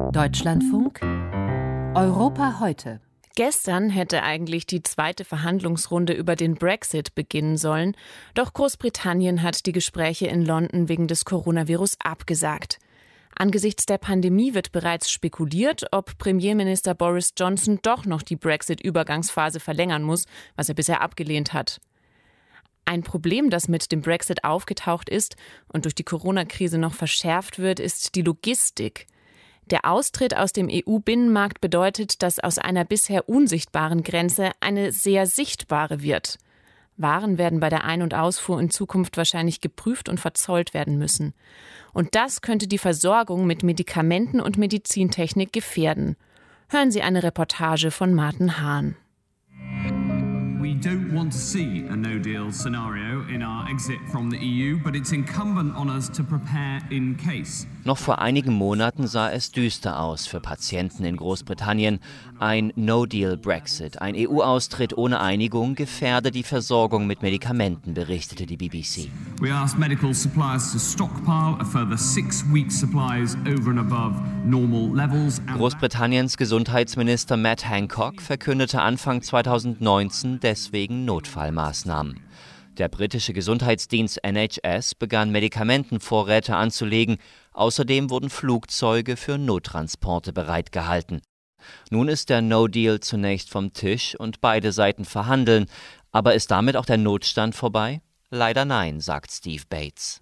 Deutschlandfunk Europa heute. Gestern hätte eigentlich die zweite Verhandlungsrunde über den Brexit beginnen sollen, doch Großbritannien hat die Gespräche in London wegen des Coronavirus abgesagt. Angesichts der Pandemie wird bereits spekuliert, ob Premierminister Boris Johnson doch noch die Brexit-Übergangsphase verlängern muss, was er bisher abgelehnt hat. Ein Problem, das mit dem Brexit aufgetaucht ist und durch die Corona-Krise noch verschärft wird, ist die Logistik. Der Austritt aus dem EU-Binnenmarkt bedeutet, dass aus einer bisher unsichtbaren Grenze eine sehr sichtbare wird. Waren werden bei der Ein- und Ausfuhr in Zukunft wahrscheinlich geprüft und verzollt werden müssen. Und das könnte die Versorgung mit Medikamenten und Medizintechnik gefährden. Hören Sie eine Reportage von Martin Hahn. We don't want to see a no-deal scenario in our exit from the EU, but it's incumbent on us to prepare in case. Noch vor einigen Monaten sah es düster aus für Patienten in Großbritannien. Ein No-Deal-Brexit, ein EU-Austritt ohne Einigung, gefährde die Versorgung mit Medikamenten, berichtete die BBC. We asked medical suppliers to stockpile a further 6 weeks' supplies over and above normal levels. Großbritanniens Gesundheitsminister Matt Hancock verkündete Anfang 2019 deswegen Notfallmaßnahmen. Der britische Gesundheitsdienst NHS begann Medikamentenvorräte anzulegen. Außerdem wurden Flugzeuge für Nottransporte bereitgehalten. Nun ist der No-Deal zunächst vom Tisch und beide Seiten verhandeln. Aber ist damit auch der Notstand vorbei? Leider nein, sagt Steve Bates.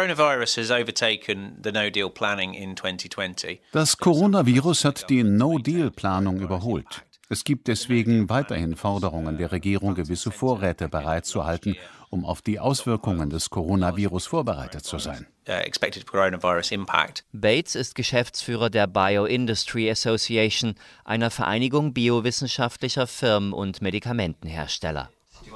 Das Coronavirus hat die No-Deal-Planung überholt. Es gibt deswegen weiterhin Forderungen der Regierung, gewisse Vorräte bereitzuhalten, um auf die Auswirkungen des Coronavirus vorbereitet zu sein. Bates ist Geschäftsführer der Bioindustry Association, einer Vereinigung biowissenschaftlicher Firmen und Medikamentenhersteller.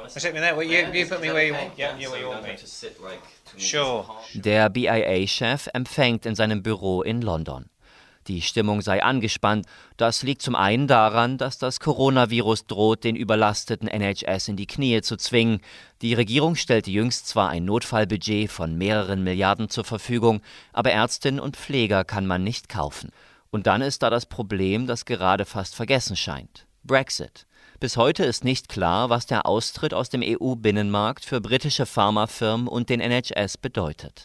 Der BIA-Chef empfängt in seinem Büro in London. Die Stimmung sei angespannt. Das liegt zum einen daran, dass das Coronavirus droht, den überlasteten NHS in die Knie zu zwingen. Die Regierung stellte jüngst zwar ein Notfallbudget von mehreren Milliarden zur Verfügung, aber Ärztinnen und Pfleger kann man nicht kaufen. Und dann ist da das Problem, das gerade fast vergessen scheint: Brexit. Bis heute ist nicht klar, was der Austritt aus dem EU-Binnenmarkt für britische Pharmafirmen und den NHS bedeutet.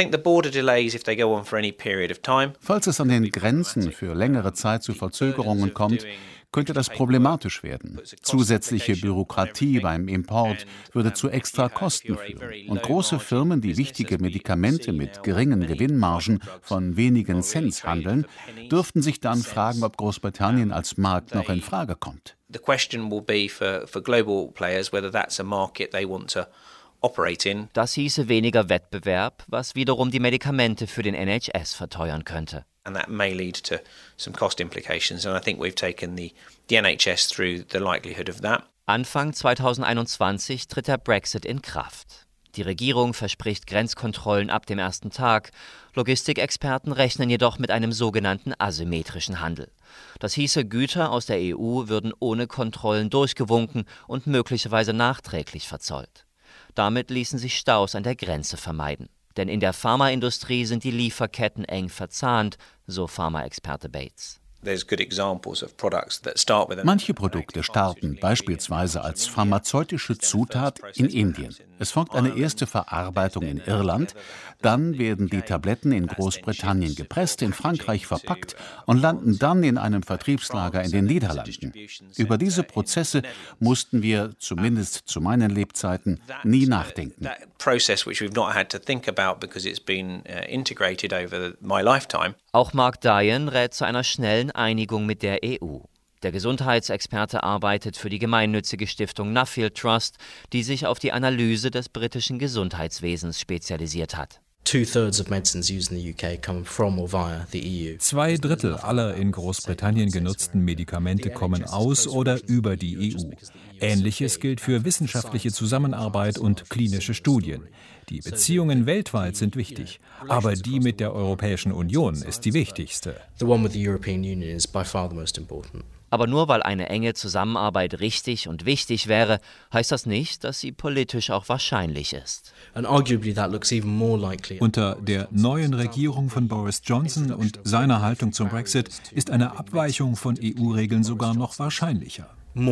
Falls es an den Grenzen für längere Zeit zu Verzögerungen kommt, könnte das problematisch werden. Zusätzliche Bürokratie beim Import würde zu extra Kosten führen. Und große Firmen, die wichtige Medikamente mit geringen Gewinnmargen von wenigen Cents handeln, dürften sich dann fragen, ob Großbritannien als Markt noch in Frage kommt. The question will be for global players whether that's a market they want to operate in. Das hieße weniger Wettbewerb, was wiederum die Medikamente für den NHS verteuern könnte. And that may lead to some cost implications, and I think we've taken the NHS through the likelihood of that. Anfang 2021 tritt der Brexit in Kraft. Die Regierung verspricht Grenzkontrollen ab dem ersten Tag. Logistikexperten rechnen jedoch mit einem sogenannten asymmetrischen Handel. Das hieße, Güter aus der EU würden ohne Kontrollen durchgewunken und möglicherweise nachträglich verzollt. Damit ließen sich Staus an der Grenze vermeiden. Denn in der Pharmaindustrie sind die Lieferketten eng verzahnt, so Pharmaexperte Bates. Manche Produkte starten beispielsweise als pharmazeutische Zutat in Indien. Es folgt eine erste Verarbeitung in Irland, dann werden die Tabletten in Großbritannien gepresst, in Frankreich verpackt und landen dann in einem Vertriebslager in den Niederlanden. Über diese Prozesse mussten wir, zumindest zu meinen Lebzeiten, nie nachdenken. Auch Mark Dyan rät zu einer schnellen Einigung mit der EU. Der Gesundheitsexperte arbeitet für die gemeinnützige Stiftung Nuffield Trust, die sich auf die Analyse des britischen Gesundheitswesens spezialisiert hat. 2/3 aller in Großbritannien genutzten Medikamente kommen aus oder über die EU. Ähnliches gilt für wissenschaftliche Zusammenarbeit und klinische Studien. Die Beziehungen weltweit sind wichtig, aber die mit der Europäischen Union ist die wichtigste. Aber nur weil eine enge Zusammenarbeit richtig und wichtig wäre, heißt das nicht, dass sie politisch auch wahrscheinlich ist. Unter der neuen Regierung von Boris Johnson und seiner Haltung zum Brexit ist eine Abweichung von EU-Regeln sogar noch wahrscheinlicher.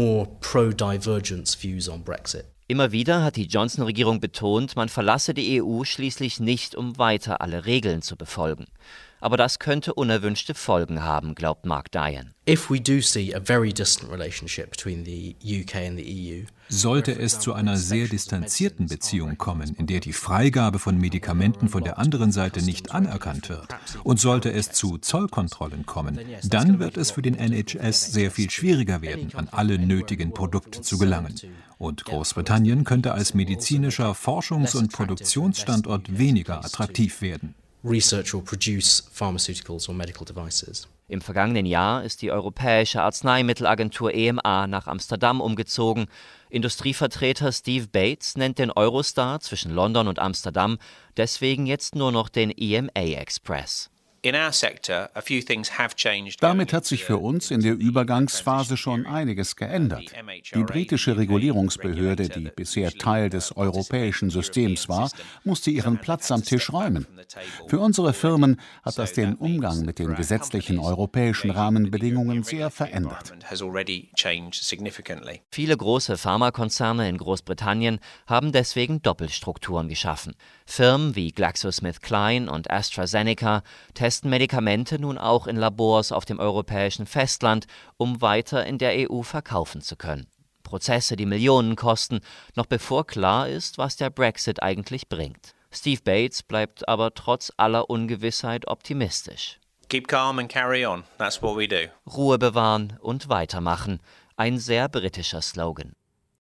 Immer wieder hat die Johnson-Regierung betont, man verlasse die EU schließlich nicht, um weiter alle Regeln zu befolgen. Aber das könnte unerwünschte Folgen haben, glaubt Mark Diane. Sollte es zu einer sehr distanzierten Beziehung kommen, in der die Freigabe von Medikamenten von der anderen Seite nicht anerkannt wird, und sollte es zu Zollkontrollen kommen, dann wird es für den NHS sehr viel schwieriger werden, an alle nötigen Produkte zu gelangen. Und Großbritannien könnte als medizinischer Forschungs- und Produktionsstandort weniger attraktiv werden. Im vergangenen Jahr ist die Europäische Arzneimittelagentur EMA nach Amsterdam umgezogen. Industrievertreter Steve Bates nennt den Eurostar zwischen London und Amsterdam deswegen jetzt nur noch den EMA Express. Damit hat sich für uns in der Übergangsphase schon einiges geändert. Die britische Regulierungsbehörde, die bisher Teil des europäischen Systems war, musste ihren Platz am Tisch räumen. Für unsere Firmen hat das den Umgang mit den gesetzlichen europäischen Rahmenbedingungen sehr verändert. Viele große Pharmakonzerne in Großbritannien haben deswegen Doppelstrukturen geschaffen. Firmen wie GlaxoSmithKline und AstraZeneca testen Medikamente nun auch in Labors auf dem europäischen Festland, um weiter in der EU verkaufen zu können. Prozesse, die Millionen kosten, noch bevor klar ist, was der Brexit eigentlich bringt. Steve Bates bleibt aber trotz aller Ungewissheit optimistisch. Keep calm and carry on. That's what we do. Ruhe bewahren und weitermachen. Ein sehr britischer Slogan.